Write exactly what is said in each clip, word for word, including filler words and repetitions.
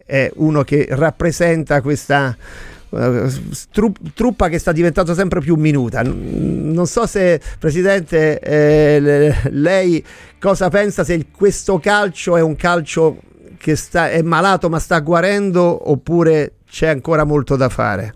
è uno che rappresenta questa uh, truppa che sta diventando sempre più minuta. Non so se, Presidente, eh, lei cosa pensa, se questo calcio è un calcio che sta, è malato ma sta guarendo, oppure c'è ancora molto da fare?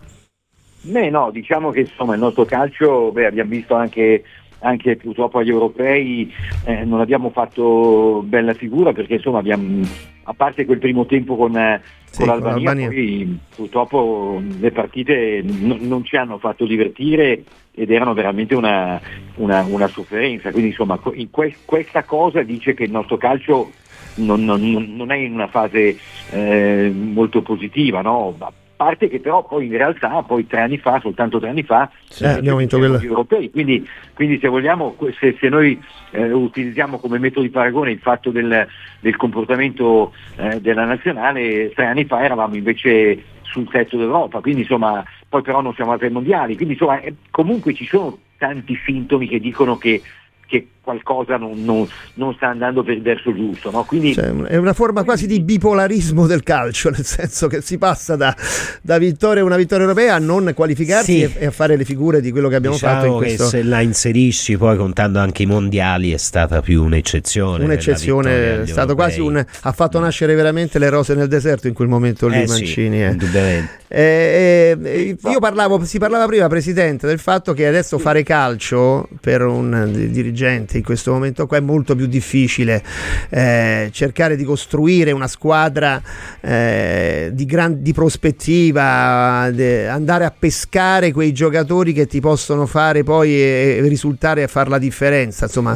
Beh, no, diciamo che insomma il nostro calcio, beh, abbiamo visto anche, anche purtroppo agli europei, eh, non abbiamo fatto bella figura, perché insomma abbiamo, a parte quel primo tempo con, sì, con l'Albania, con l'Albania, poi purtroppo le partite n- non ci hanno fatto divertire ed erano veramente una, una, una sofferenza, quindi insomma in que- questa cosa dice che il nostro calcio non, non, non è in una fase eh, molto positiva, no? A parte che però poi in realtà poi tre anni fa, soltanto tre anni fa, sì, abbiamo vinto quello. Gli europei, quindi, quindi se vogliamo, se, se noi eh, utilizziamo come metodo di paragone il fatto del, del comportamento eh, della nazionale, tre anni fa eravamo invece sul tetto d'Europa, quindi insomma poi però non siamo andati ai mondiali, quindi insomma eh, comunque ci sono tanti sintomi che dicono che che qualcosa non, non, non sta andando per il verso giusto, no? Quindi cioè, è una forma quasi di bipolarismo del calcio, nel senso che si passa da, da vittoria una vittoria europea a non qualificarsi, sì, e, e a fare le figure di quello che abbiamo diciamo fatto in questo. Che se la inserisci poi contando anche i mondiali è stata più un'eccezione. Un'eccezione, è stato quasi un, ha fatto nascere veramente le rose nel deserto in quel momento lì, eh Mancini. Sì, eh. indubbiamente. Eh, eh, io parlavo, si parlava prima, Presidente, del fatto che adesso fare calcio per un dirigente in questo momento qua è molto più difficile, eh, cercare di costruire una squadra eh, di gran, di prospettiva, de, andare a pescare quei giocatori che ti possono fare poi e, e risultare a fare la differenza, insomma,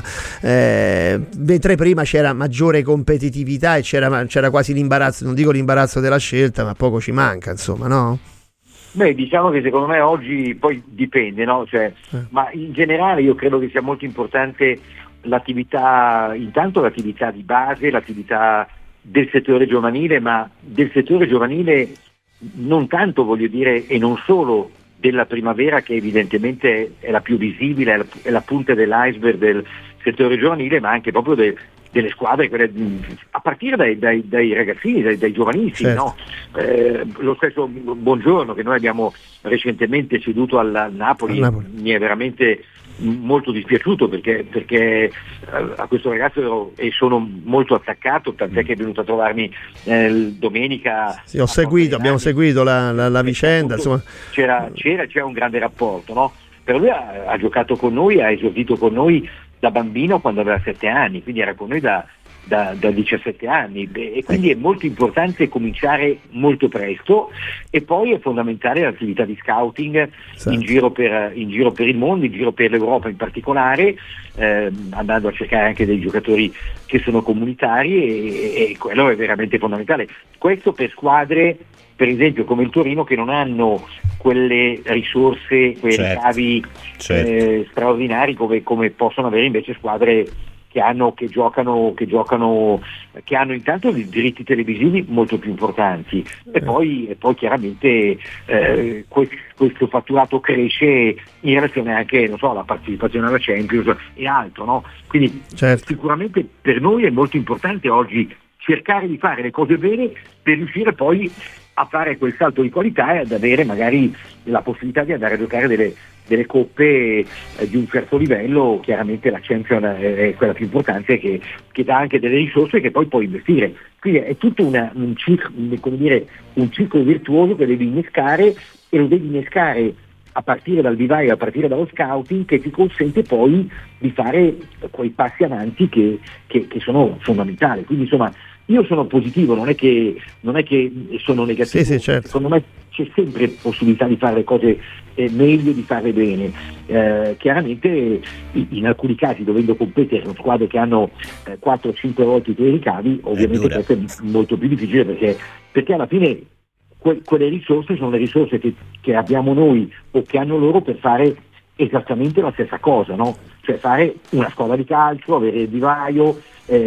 eh, mentre prima c'era maggiore competitività e c'era, c'era quasi l'imbarazzo, non dico l'imbarazzo della scelta, ma poco ci manca, insomma, no? Beh, diciamo che secondo me oggi poi dipende, no? Cioè, eh. ma in generale io credo che sia molto importante l'attività, intanto l'attività di base, l'attività del settore giovanile, ma del settore giovanile non tanto, voglio dire, e non solo della primavera, che evidentemente è la più visibile, è la, è la punta dell'iceberg del settore giovanile, ma anche proprio del delle squadre, quelle, a partire dai, dai, dai ragazzini, dai, dai giovanissimi, certo. No? Eh, lo stesso Buongiorno che noi abbiamo recentemente ceduto al Napoli, Napoli. Mi è veramente molto dispiaciuto perché, perché eh, a questo ragazzo ero, e sono molto attaccato, tant'è che è venuto a trovarmi eh, domenica. Sì, ho seguito, abbiamo seguito la, la, la vicenda, appunto, insomma. C'era, c'era, c'era un grande rapporto, no? Per lui ha, ha giocato con noi, ha esordito con noi da bambino quando aveva sette anni, quindi era con noi da, da, da diciassette anni, e quindi è molto importante cominciare molto presto, e poi è fondamentale l'attività di scouting, certo. in, giro per, in giro per il mondo, in giro per l'Europa in particolare, eh, andando a cercare anche dei giocatori che sono comunitari, e, e quello è veramente fondamentale. Questo per squadre per esempio come il Torino, che non hanno quelle risorse, quei certo, ricavi certo. Eh, straordinari come, come possono avere invece squadre che hanno, che giocano, che giocano, che hanno intanto dei diritti televisivi molto più importanti, e poi, e poi chiaramente eh, questo fatturato cresce in relazione anche, non so, alla partecipazione alla Champions e altro, no? Quindi certo. Sicuramente per noi è molto importante oggi cercare di fare le cose bene per riuscire poi a fare quel salto di qualità e ad avere magari la possibilità di andare a giocare delle, delle coppe eh, di un certo livello. Chiaramente la Champions è, è quella più importante, che, che dà anche delle risorse che poi puoi investire. Quindi è tutto una, un, circo, come dire, un circolo virtuoso che devi innescare, e lo devi innescare a partire dal vivaio, a partire dallo scouting, che ti consente poi di fare quei passi avanti che, che, che sono fondamentali. Quindi insomma io sono positivo, non è che, non è che sono negativo, sì, sì, certo. Secondo me c'è sempre possibilità di fare le cose eh, meglio, di farle bene. Eh, chiaramente in alcuni casi, dovendo competere con squadre che hanno eh, quattro cinque volte i tuoi ricavi, ovviamente questo è molto più difficile, perché, perché alla fine que- quelle risorse sono le risorse che, che abbiamo noi o che hanno loro per fare esattamente la stessa cosa, no? Cioè fare una squadra di calcio, avere il vivaio,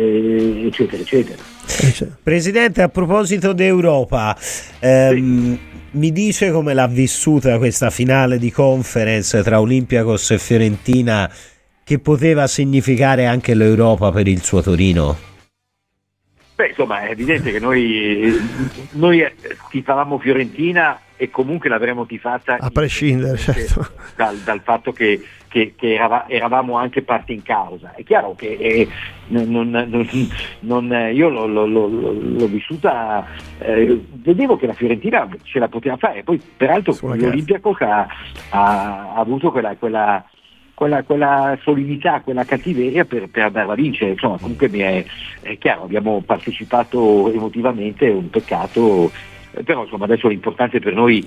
eh, eccetera eccetera. Presidente, a proposito d'Europa, ehm, sì. mi dice come l'ha vissuta questa finale di conference tra Olympiacos e Fiorentina, che poteva significare anche l'Europa per il suo Torino? Beh, insomma, è evidente che noi, noi tifavamo Fiorentina e comunque l'avremmo tifata a prescindere, certo, dal, dal fatto che, che, che erava, eravamo anche parte in causa. È chiaro che eh, non, non, non, io l'ho, l'ho, l'ho, l'ho vissuta, eh, vedevo che la Fiorentina ce la poteva fare, poi peraltro l'Olympiacos ha, ha, ha avuto quella, quella Quella, quella solidità, quella cattiveria per, per andarla a vincere. Insomma, comunque mi è, è chiaro, abbiamo partecipato emotivamente, è un peccato, eh, però insomma adesso l'importante per noi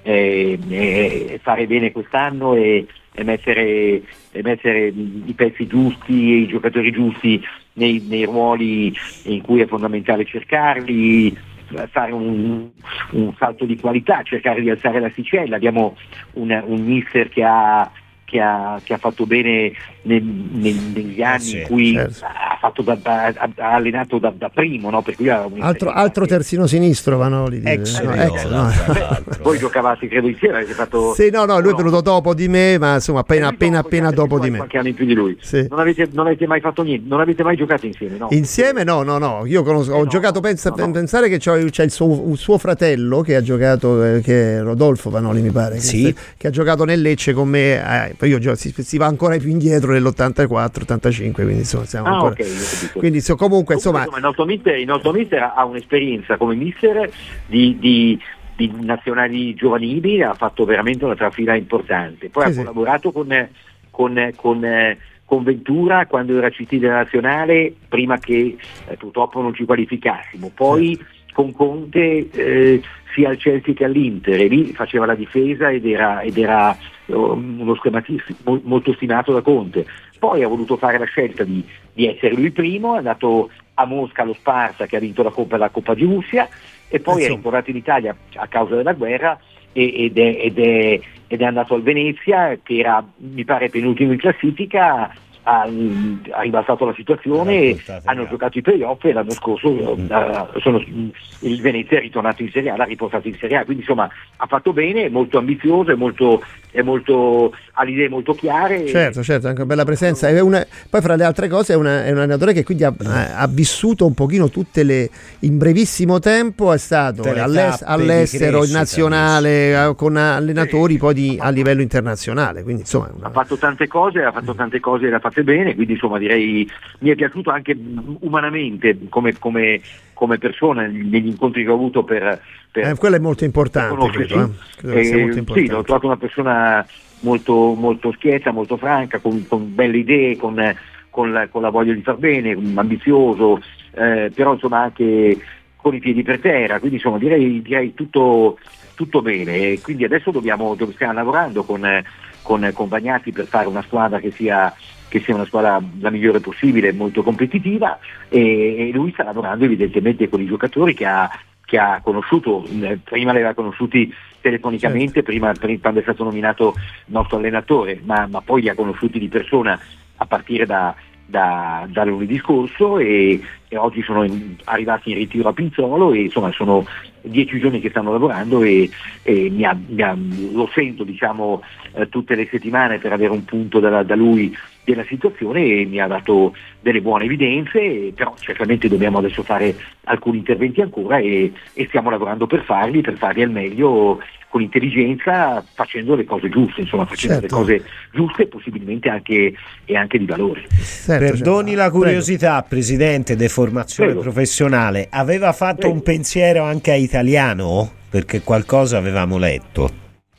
è, è fare bene quest'anno e, e, mettere, e mettere i pezzi giusti e i giocatori giusti nei, nei ruoli in cui è fondamentale cercarli, fare un, un salto di qualità, cercare di alzare l'asticella. Abbiamo un, un mister che ha Che ha, che ha fatto bene nel, nel, negli anni eh sì, in cui certo. ha, fatto da, da, ha allenato da, da primo, no? Per cui altro, altro terzino sinistro Vanoli, ex, no, no, ex, no, no. Voi giocavate credo insieme, avete fatto sì, no, no, lui no. è venuto dopo di me, ma insomma appena appena dopo, appena dopo di me, qualche anno in più di lui. Sì. Non, avete, non avete mai fatto niente, non avete mai giocato insieme, no? Insieme no, no, no, io conosco, ho eh no, giocato, pensa, no, no. pensare che c'è, c'è il suo, il suo fratello che ha giocato, eh, che è Rodolfo Vanoli mi pare, che, sì. che ha giocato nel Lecce con me, eh, io si, si va ancora più indietro nell'ottantaquattro ottantacinque, quindi insomma siamo ah, ancora okay, quindi so, comunque insomma, insomma il nostro mister, il nostro mister ha un'esperienza come mister di, di, di nazionali giovanili, ha fatto veramente una trafila importante, poi sì, ha sì. collaborato con, con, con, con Ventura quando era C T della nazionale prima che eh, purtroppo non ci qualificassimo, poi sì. con Conte eh, sia al Chelsea che all'Inter, e lì faceva la difesa ed era, ed era uno schematista molto stimato da Conte. Poi ha voluto fare la scelta di, di essere lui primo, è andato a Mosca allo Sparta che ha vinto la Coppa, la Coppa di Russia, e poi è ritornato in Italia a causa della guerra ed è, ed è, ed è andato al Venezia che era mi pare penultimo in classifica, ha, ha ribaltato la situazione, hanno via. giocato i playoff e l'anno scorso mm. uh, sono, il Venezia è ritornato in Serie A, l'ha riportato in Serie A, quindi insomma ha fatto bene, è molto ambizioso, è molto, è molto, ha le idee molto chiare. Certo, certo, anche una bella presenza. È una, poi fra le altre cose è, una, è un allenatore che quindi ha, ha vissuto un pochino tutte le, in brevissimo tempo è stato all'est, all'estero, in nazionale, con allenatori sì. poi di, a livello internazionale, quindi insomma una... ha fatto tante cose, ha fatto tante cose e le ha fatte bene, quindi insomma direi mi è piaciuto anche umanamente come, come, come persona negli incontri che ho avuto per, per eh, quello è molto importante, credo, eh? credo sia molto importante. Sì, l'ho trovato una persona molto, molto schietta, molto franca, con, con belle idee, con, con, la, con la voglia di far bene, ambizioso, eh, però insomma anche con i piedi per terra, quindi insomma direi, direi tutto, tutto bene, quindi adesso dobbiamo, stiamo lavorando con, con, con Bagnati per fare una squadra che sia che sia una squadra la migliore possibile, molto competitiva, e, e lui sta lavorando evidentemente con i giocatori che ha, che ha conosciuto, prima li aveva conosciuti telefonicamente, certo. prima, prima quando è stato nominato nostro allenatore, ma, ma poi li ha conosciuti di persona a partire da, da, da lunedì scorso, e, e oggi sono in, arrivati in ritiro a Pinzolo, e insomma sono dieci giorni che stanno lavorando, e, e mi ha, mi ha, lo sento diciamo eh, tutte le settimane per avere un punto da, da lui della situazione, e mi ha dato delle buone evidenze, però certamente dobbiamo adesso fare alcuni interventi ancora, e, e stiamo lavorando per farli, per farli al meglio, con intelligenza, facendo le cose giuste, insomma facendo certo. le cose giuste e possibilmente anche, e anche di valore. Certo, Perdoni certo. la curiosità, Prego. Presidente, de formazione Prego. professionale, aveva fatto Prego. un pensiero anche a italiano? Perché qualcosa avevamo letto.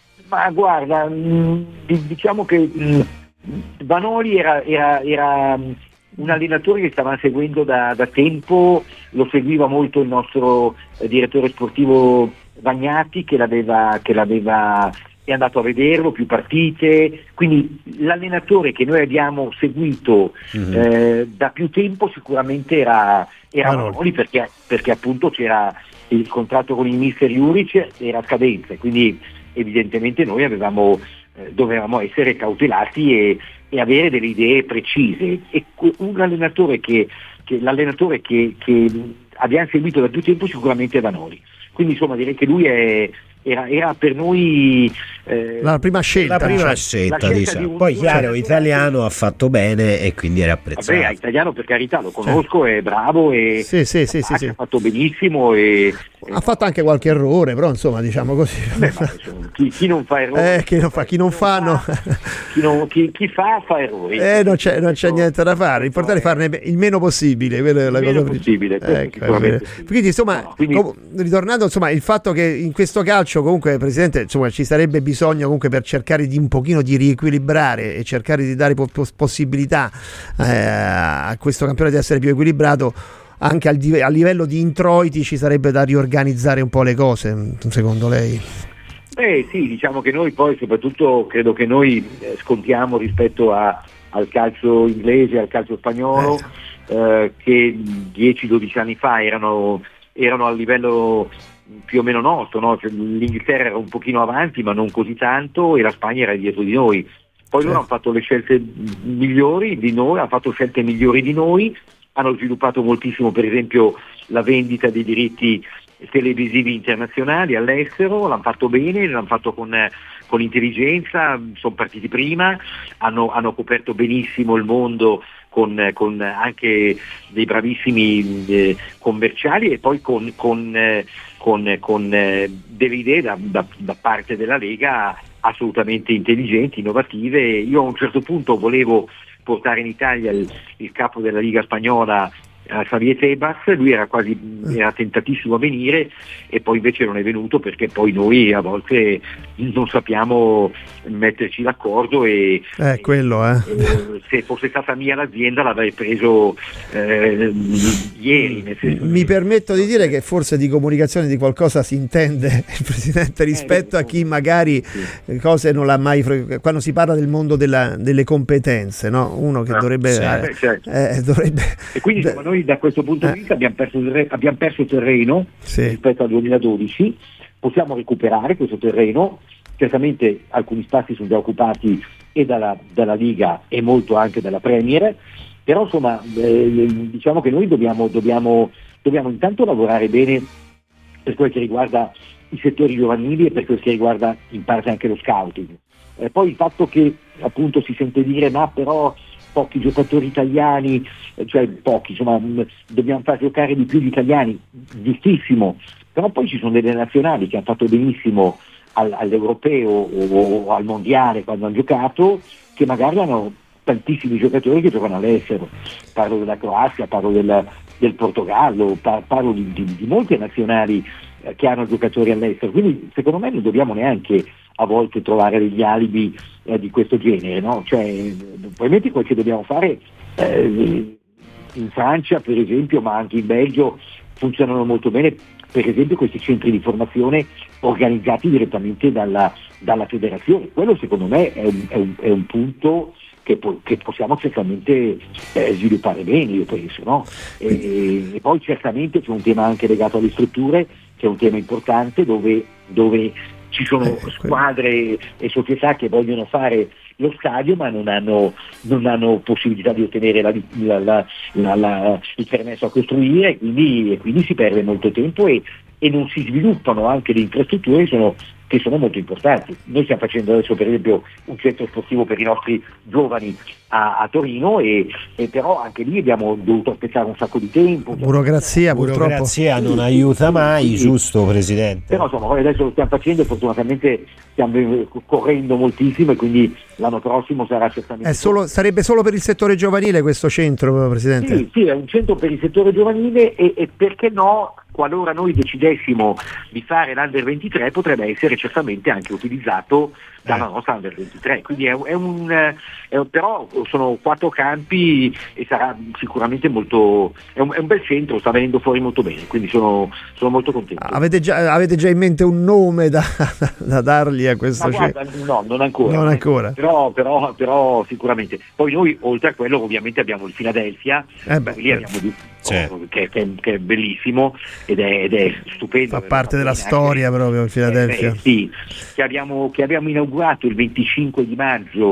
Ma guarda, mh, diciamo che mh, Vanoli era, era, era un allenatore che stavamo seguendo da, da tempo, lo seguiva molto il nostro eh, direttore sportivo Bagnati, che l'aveva, che l'aveva è andato a vederlo, più partite, quindi l'allenatore che noi abbiamo seguito mm-hmm. eh, da più tempo sicuramente era, era Vanoli, Vanoli perché, perché appunto c'era il contratto con il mister Juric, era a scadenza, quindi evidentemente noi avevamo eh, dovevamo essere cautelati e, e avere delle idee precise, e un allenatore che, che l'allenatore che, che abbiamo seguito da più tempo sicuramente è Vanoli, quindi insomma direi che lui è, era, era per noi eh, la prima scelta, la prima cioè, scelta, la scelta diciamo. di un, Poi di chiaro, italiano ha fatto bene e quindi era apprezzato. Vabbè, italiano per carità, lo conosco, è bravo e sì, sì, sì, sì, sì. ha fatto benissimo e, ha fatto anche qualche errore, però insomma, diciamo così. Beh, ma, insomma, chi, chi non fa errori, eh, chi non fa, chi non fa, no. chi, non, chi, chi fa fa errori. Eh, non c'è, non c'è niente da fare, l'importante è farne il meno possibile, quella è la cosa possibile. Ecco, sì. Quindi insomma, no, quindi... Com- ritornando insomma, il fatto che in questo calcio comunque, Presidente, insomma, ci sarebbe bisogno comunque per cercare di un pochino di riequilibrare e cercare di dare po- possibilità eh, a questo campionato di essere più equilibrato. Anche al di- a livello di introiti ci sarebbe da riorganizzare un po' le cose, secondo lei? Eh sì, diciamo che noi poi soprattutto credo che noi eh, scontiamo rispetto a, al calcio inglese, al calcio spagnolo, eh. Eh, che dieci dodici anni fa erano, erano al livello più o meno nostro, no? Cioè, l'Inghilterra era un pochino avanti ma non così tanto e la Spagna era dietro di noi. Poi certo. Loro hanno fatto le scelte migliori di noi, hanno fatto scelte migliori di noi, hanno sviluppato moltissimo per esempio la vendita dei diritti televisivi internazionali all'estero, l'hanno fatto bene, l'hanno fatto con, con intelligenza, sono partiti prima, hanno, hanno coperto benissimo il mondo con, con anche dei bravissimi eh, commerciali e poi con, con, eh, con, con eh, delle idee da, da, da parte della Lega assolutamente intelligenti, innovative. Io a un certo punto volevo portare in Italia il, il capo della Liga spagnola, Javier Tebas, lui era quasi era tentatissimo a venire e poi invece non è venuto perché poi noi a volte non sappiamo metterci d'accordo e, eh, quello, eh. e se fosse stata mia l'azienda l'avrei preso eh, ieri. Nel senso Mi permetto di dire che forse di comunicazione di qualcosa si intende il Presidente rispetto eh, a chi magari sì. cose non l'ha mai quando si parla del mondo della, delle competenze, no? Uno che ah, dovrebbe, sì, eh, beh, certo. eh, dovrebbe e quindi insomma, noi da questo punto di vista abbiamo perso, abbiamo perso terreno sì. rispetto al duemiladodici, possiamo recuperare questo terreno, certamente alcuni spazi sono già occupati e dalla, dalla Liga e molto anche dalla Premier, però insomma eh, diciamo che noi dobbiamo, dobbiamo, dobbiamo intanto lavorare bene per quel che riguarda i settori giovanili e per quel che riguarda in parte anche lo scouting. Eh, poi il fatto che appunto si sente dire ma però pochi giocatori italiani, cioè pochi, insomma dobbiamo far giocare di più gli italiani, giustissimo, però poi ci sono delle nazionali che hanno fatto benissimo al, all'europeo o, o al mondiale quando hanno giocato, che magari hanno tantissimi giocatori che giocano all'estero, parlo della Croazia, parlo del, del Portogallo, par, parlo di, di, di molte nazionali eh, che hanno giocatori all'estero, quindi secondo me non dobbiamo neanche a volte trovare degli alibi eh, di questo genere, no? Cioè, probabilmente quel che dobbiamo fare eh, in Francia per esempio, ma anche in Belgio funzionano molto bene, per esempio questi centri di formazione organizzati direttamente dalla, dalla federazione. Quello secondo me è un, è un, è un punto che, po- che possiamo certamente eh, sviluppare bene, io penso, no? E, e poi certamente c'è un tema anche legato alle strutture, che è un tema importante dove, dove ci sono squadre e società che vogliono fare lo stadio ma non hanno, non hanno possibilità di ottenere la, la, la, la, la, il permesso a costruire e quindi, e quindi si perde molto tempo e, e non si sviluppano anche le infrastrutture che sono, che sono molto importanti. Noi stiamo facendo adesso per esempio un centro sportivo per i nostri giovani a, a Torino e, e però anche lì abbiamo dovuto aspettare un sacco di tempo. Burocrazia purtroppo. Burocrazia non aiuta mai, sì, giusto Presidente? Però insomma adesso lo stiamo facendo e fortunatamente stiamo correndo moltissimo e quindi l'anno prossimo sarà certamente... È solo, sarebbe solo per il settore giovanile questo centro, Presidente? Sì, sì, è un centro per il settore giovanile e, e perché no, qualora noi decidessimo di fare l'Under ventitré potrebbe essere certamente anche utilizzato dalla nostra Under ventitré, quindi è, è un è, però sono quattro campi e sarà sicuramente molto è un, è un bel centro, sta venendo fuori molto bene, quindi sono, sono molto contento. Avete già, avete già in mente un nome da, da dargli a questo centro? No, non ancora, non ancora. Però, però, però sicuramente poi noi oltre a quello ovviamente abbiamo il Philadelphia, eh beh, lì abbiamo di, oh, che, che, che è bellissimo ed è, ed è stupendo, fa parte della storia anche, proprio il Philadelphia, eh, sì, che abbiamo, che abbiamo inaugurato il venticinque di maggio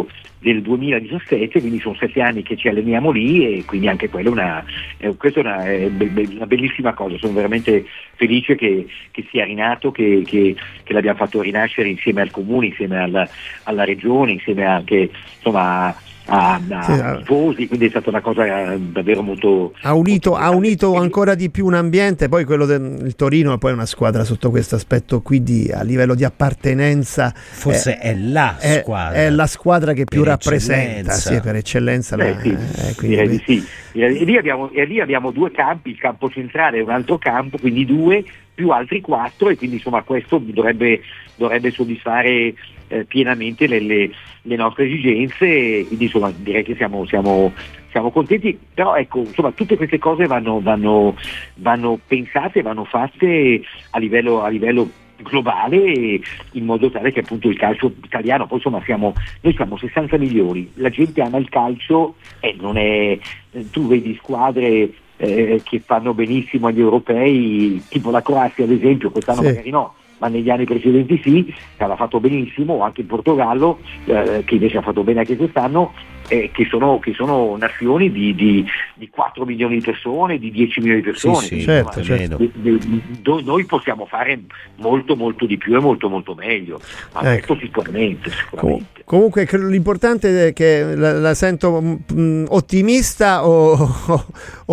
del duemiladiciassette, quindi sono sette anni che ci alleniamo lì, e quindi anche quella è una, è, questa è una, è una bellissima cosa. Sono veramente felice che, che sia rinato, che, che, che l'abbiamo fatto rinascere insieme al comune, insieme alla, alla regione, insieme anche insomma a, a sì, tifosi, quindi è stata una cosa davvero molto ha unito, molto ha unito ancora di più un ambiente. Poi quello del Torino è poi una squadra sotto questo aspetto qui di, a livello di appartenenza, forse è, è la squadra è, è la squadra che più per rappresenta eccellenza. Sì, per eccellenza Beh, la, sì, eh, quindi, direi di sì. E lì, abbiamo, e lì abbiamo due campi, il campo centrale e un altro campo, quindi due più altri quattro, e quindi insomma questo dovrebbe, dovrebbe soddisfare eh, pienamente le, le, le nostre esigenze, e quindi insomma direi che siamo, siamo, siamo contenti. Però ecco, insomma tutte queste cose vanno, vanno, vanno pensate, vanno fatte a livello, a livello globale, in modo tale che appunto il calcio italiano, poi insomma siamo, noi siamo sessanta milioni, la gente ama il calcio, e non è, tu vedi squadre eh, che fanno benissimo agli europei, tipo la Croazia ad esempio, quest'anno sì. magari no, ma negli anni precedenti sì, che aveva fatto benissimo, o anche il Portogallo eh, che invece ha fatto bene anche quest'anno, eh, che, sono, che sono nazioni di, di, di quattro milioni di persone, di dieci milioni di persone. Sì, sì, certo, insomma, certo. di, di, di, noi possiamo fare molto molto di più e molto molto meglio, ma ecco. questo sicuramente, sicuramente. Com- comunque l'importante è che la, la sento mh, ottimista o, o,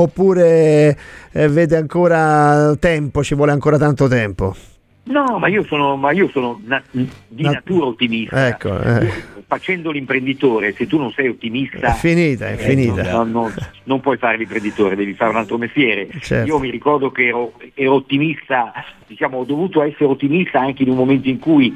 oppure eh, vede ancora tempo, ci vuole ancora tanto tempo. No, ma io sono, ma io sono na- di natura ottimista. Ecco, eh. Facendo l'imprenditore, se tu non sei ottimista, è finita, è eh, finita. Non, non, non puoi fare l'imprenditore, devi fare un altro mestiere. Certo. Io mi ricordo che ero, ero ottimista, diciamo, ho dovuto essere ottimista anche in un momento in cui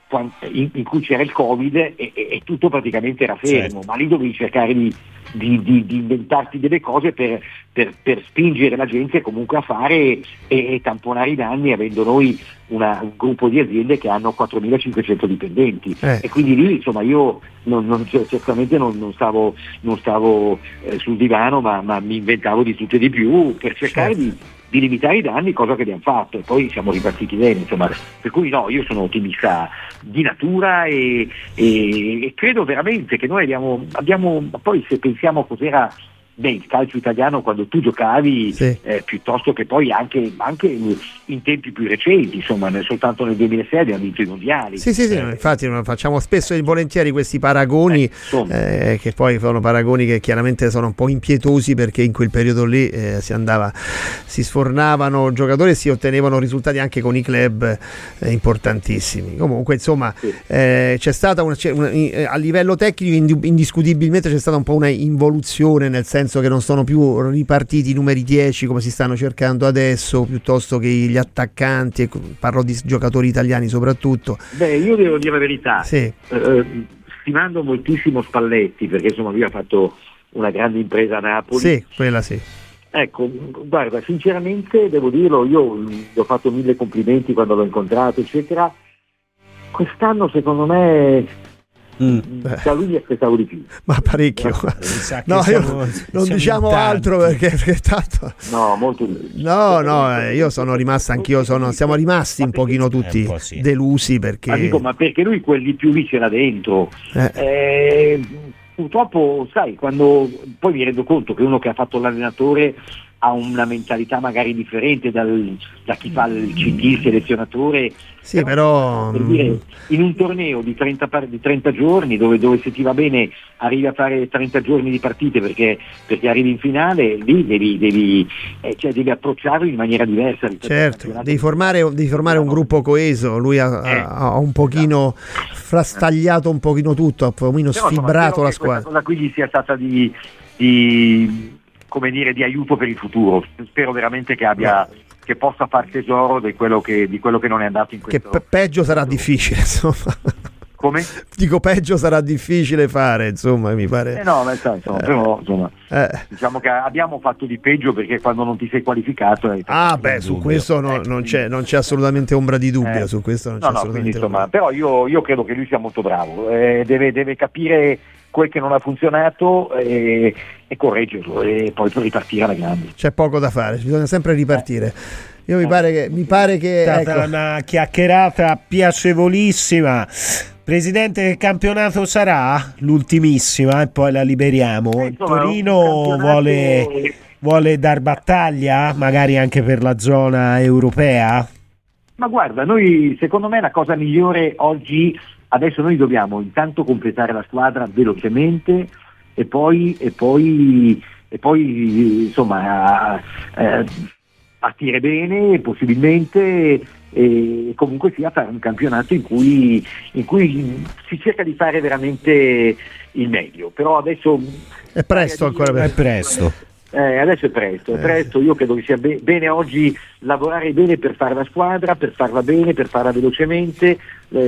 In, in cui c'era il Covid e, e, e tutto praticamente era fermo, certo. ma lì dovevi cercare di, di, di, di inventarti delle cose per, per, per spingere la gente comunque a fare e, e tamponare i danni, avendo noi una, un gruppo di aziende che hanno quattromilacinquecento dipendenti eh. e quindi lì insomma io non, non, certamente non, non stavo, non stavo eh, sul divano, ma, ma mi inventavo di tutto e di più per cercare certo. di di limitare i danni, cosa che abbiamo fatto, e poi siamo ripartiti bene, insomma, per cui no, io sono ottimista di natura e, e, e credo veramente che noi abbiamo, abbiamo poi se pensiamo cos'era beh, il calcio italiano quando tu giocavi, sì. eh, piuttosto che poi anche, anche in tempi più recenti, insomma, nel, soltanto nel duemilasei abbiamo vinto i mondiali. Sì, sì, sì, eh, infatti facciamo spesso e volentieri questi paragoni, eh, eh, che poi sono paragoni che chiaramente sono un po' impietosi, perché in quel periodo lì eh, si andava, si sfornavano giocatori e si ottenevano risultati anche con i club eh, importantissimi. Comunque, insomma, sì. eh, c'è stata una, c'è una, a livello tecnico indiscutibilmente c'è stata un po' una involuzione, nel senso che non sono più ripartiti i numeri dieci come si stanno cercando adesso, piuttosto che gli attaccanti, parlo di giocatori italiani soprattutto. Beh, io devo dire la verità, sì. eh, stimando moltissimo Spalletti, perché insomma lui ha fatto una grande impresa a Napoli. Sì, quella sì. Ecco, guarda, sinceramente devo dirlo, io gli ho fatto mille complimenti quando l'ho incontrato, eccetera. Quest'anno secondo me Mm. da lui mi aspettavo di più, ma parecchio. No, siamo, io non diciamo altro perché, perché tanto no, molto no, no, eh, io sono rimasto anch'io, sono, siamo rimasti un pochino tutti un po' sì. delusi perché ma, dico, ma perché lui quel di più lì c'era dentro. Eh. Eh, purtroppo sai, quando poi mi rendo conto che uno che ha fatto l'allenatore ha una mentalità magari differente dal, da chi fa il C D, il selezionatore. Sì, però, però per dire, in un torneo di trenta, di trenta giorni dove, dove se ti va bene arrivi a fare trenta giorni di partite perché, perché arrivi in finale, lì devi, devi, eh, cioè devi approcciarlo in maniera diversa. Certo, devi formare, devi formare un gruppo coeso. Lui ha, eh, ha un pochino esatto. frastagliato un pochino tutto, ha un pochino però, sfibrato la squadra. Questa cosa qui gli sia stata di, di come dire, di aiuto per il futuro. Spero veramente che abbia che possa far tesoro di quello che, di quello che non è andato in questo. Che pe- peggio sarà difficile, insomma. Come? Dico peggio sarà difficile fare, insomma, mi pare. Eh no, ma sai, insomma, eh. però insomma, eh. diciamo che abbiamo fatto di peggio, perché quando non ti sei qualificato hai ah beh, su questo no, non, c'è, non c'è assolutamente ombra di dubbio, eh. su questo non c'è no, assolutamente no, quindi, insomma, però io, io credo che lui sia molto bravo, eh, deve, deve capire quel che non ha funzionato e, e correggerlo e poi ripartire alla grande. C'è poco da fare, bisogna sempre ripartire. Io mi pare che mi pare che è stata ecco. una chiacchierata piacevolissima. Presidente, che campionato sarà? L'ultimissima e poi la liberiamo. Eh, insomma, Torino campionato... vuole, vuole dar battaglia, magari anche per la zona europea? Ma guarda, noi secondo me la cosa migliore oggi, adesso noi dobbiamo intanto completare la squadra velocemente e poi, e poi, e poi insomma eh, partire bene possibilmente e comunque sia fare un campionato in cui, in cui si cerca di fare veramente il meglio, però adesso è presto ancora per... è presto. Eh, adesso è presto, è presto, io credo che sia be- bene oggi lavorare bene per fare la squadra, per farla bene, per farla velocemente eh,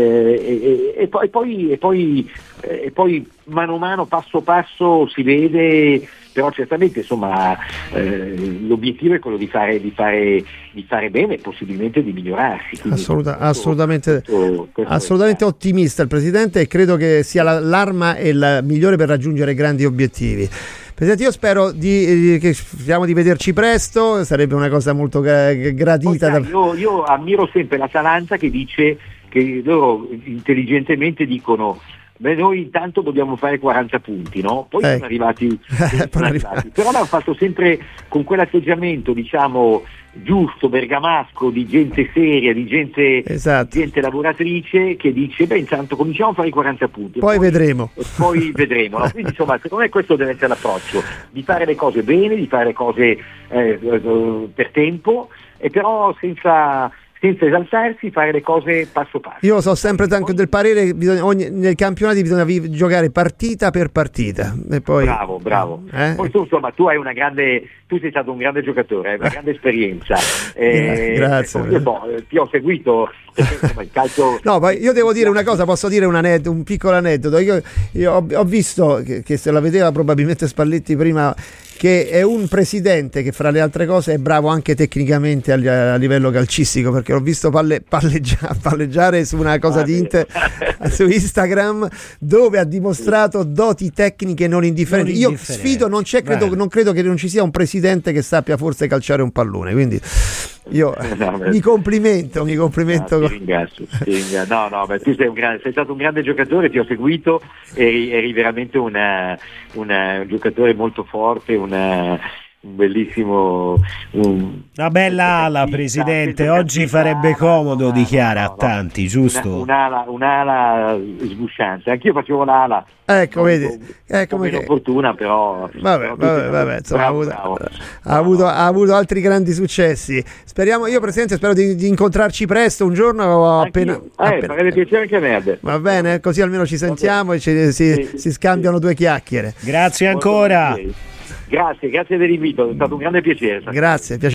e, e, poi, e, poi, e, poi, eh, e poi mano a mano, passo passo si vede, però certamente insomma eh, l'obiettivo è quello di fare, di fare, di fare bene e possibilmente di migliorarsi. Assoluta, questo, assolutamente questo, questo assolutamente ottimista il Presidente e credo che sia la, l'arma e la migliore per raggiungere grandi obiettivi. Presidente, io spero di, che speriamo di vederci presto, sarebbe una cosa molto gradita. Poi, sai, da... io, io ammiro sempre l'Atalanta che dice che loro intelligentemente dicono beh noi intanto dobbiamo fare quaranta punti, no? Poi eh. sono arrivati, sono arrivati. Però l'hanno fatto sempre con quell'atteggiamento diciamo giusto, bergamasco, di gente seria, di gente, esatto. gente lavoratrice che dice beh intanto cominciamo a fare i quaranta punti poi, poi vedremo e poi vedremo, no? Quindi insomma secondo me questo deve essere l'approccio, di fare le cose bene, di fare le cose eh, per tempo e però senza senza esaltarsi, fare le cose passo passo. Io so sempre tanto del parere che bisogna, ogni, nei campionati bisogna vi, giocare partita per partita e poi, bravo bravo eh? Poi tu insomma tu hai una grande tu sei stato un grande giocatore, hai una grande esperienza eh, grazie io boh, ti ho seguito insomma, il calcio. No, ma io devo dire una cosa, posso dire un, aneddoto, un piccolo aneddoto. Io, io ho, ho visto che, che se la vedeva probabilmente Spalletti prima, che è un presidente che fra le altre cose è bravo anche tecnicamente a, a livello calcistico, perché l'ho visto palle, palleggia, palleggiare su una cosa ah, di Inter su Instagram dove ha dimostrato doti tecniche non indifferenti. Non indifferenti. Io sfido, non c'è, credo, non credo che non ci sia un presidente che sappia forse calciare un pallone, quindi io no, mi complimento, mi complimento. No, ti ringrazio, ti ringrazio. No, no, beh, tu sei, un grande, sei stato un grande giocatore, ti ho seguito, eri, eri veramente una, una, un giocatore molto forte, una, un bellissimo un, una bella ala, Presidente, oggi farebbe comodo, dichiara a tanti, giusto? Una, un'ala, un'ala sgusciante, anch'io facevo l'ala. Ecco, vedi, ecco meno fortuna, però vabbè, però vabbè, vabbè, insomma, bravo, ha, avuto, bravo. ha, avuto, ha avuto altri grandi successi. Speriamo, io Presidente spero di, di incontrarci presto un giorno appena, eh, appena farebbe piacere anche a me. Va bene, così almeno ci sentiamo e ci, si, sì, si scambiano sì. due chiacchiere. Grazie ancora. Grazie, grazie dell'invito, è stato un grande piacere. Grazie, piacere.